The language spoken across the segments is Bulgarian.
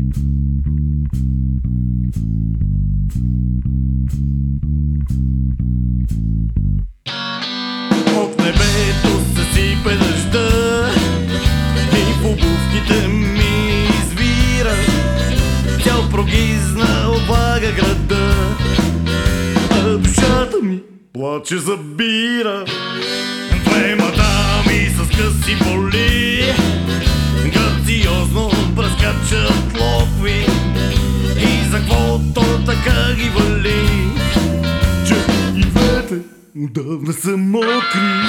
От небето се сипе дъжда и в обувките ми извира. Цял прогизна облага града, а душата ми плаче за бира. Две мадами с къси боли грациозно прескачат локви и за каквото така ги вали, че и двете отдавна са мокри.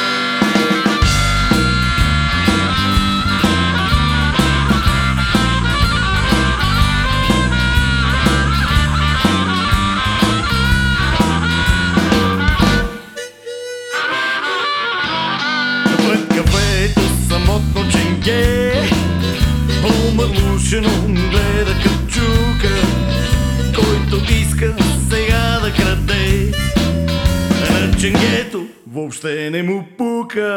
Пред кафето самотно ченге омърлушено гледа капчука, който иска сега да краде. На ченгето въобще не му пука.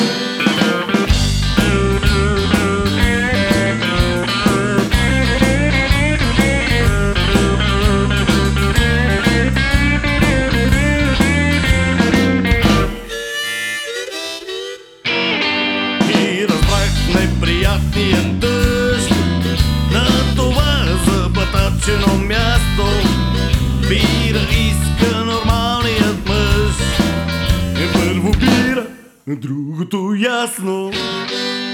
И разбрах неприятния дъжд на това забатачено място. Бира иска нормалният мъж, първо бира, другото ясно.